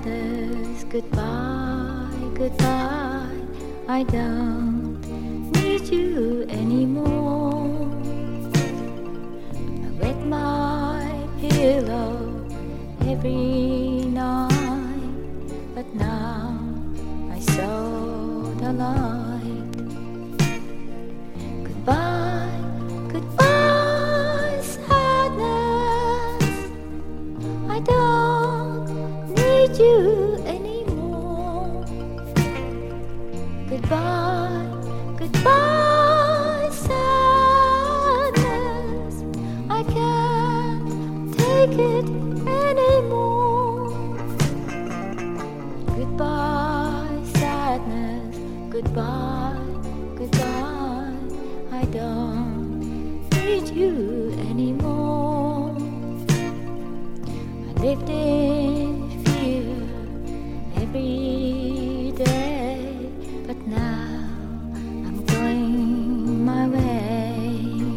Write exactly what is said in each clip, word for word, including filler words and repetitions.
sadness, goodbye, goodbye. I don't need you anymore. I wet my pillow every night, but now I saw the light. Goodbye, goodbye, sadness. I don't need you anymore. Goodbye, goodbye, sadness. I can't take it anymore. Goodbye, sadness. Goodbye, goodbye. I don't need you anymore. I lived in fear every day, but now I'm going my way.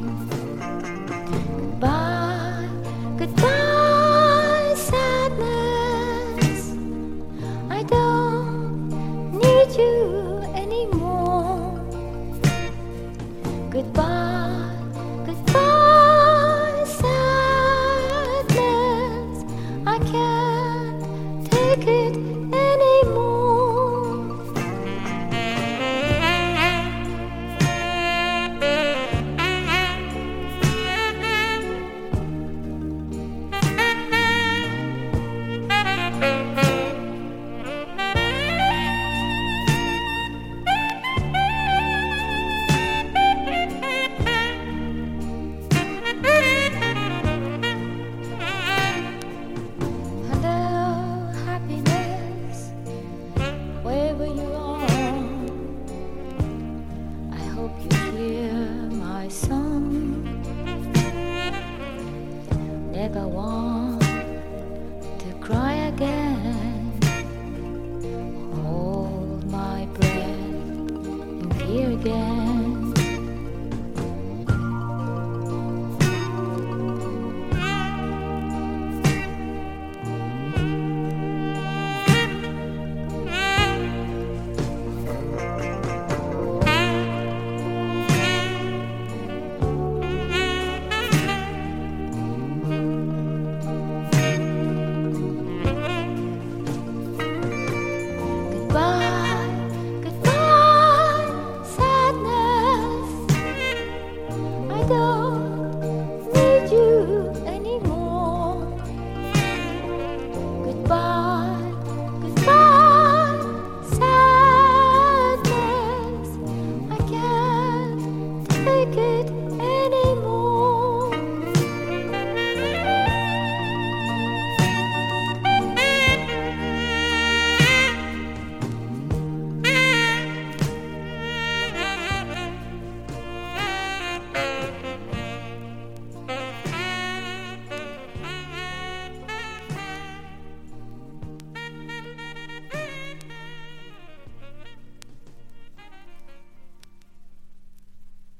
Goodbye, goodbye, sadness. I don't need you anymore. Goodbye, goodbye, sadness. I can't take it anymore. Wherever you are, I hope you hear my song. Never want to cry again. Hold my breath and hear again.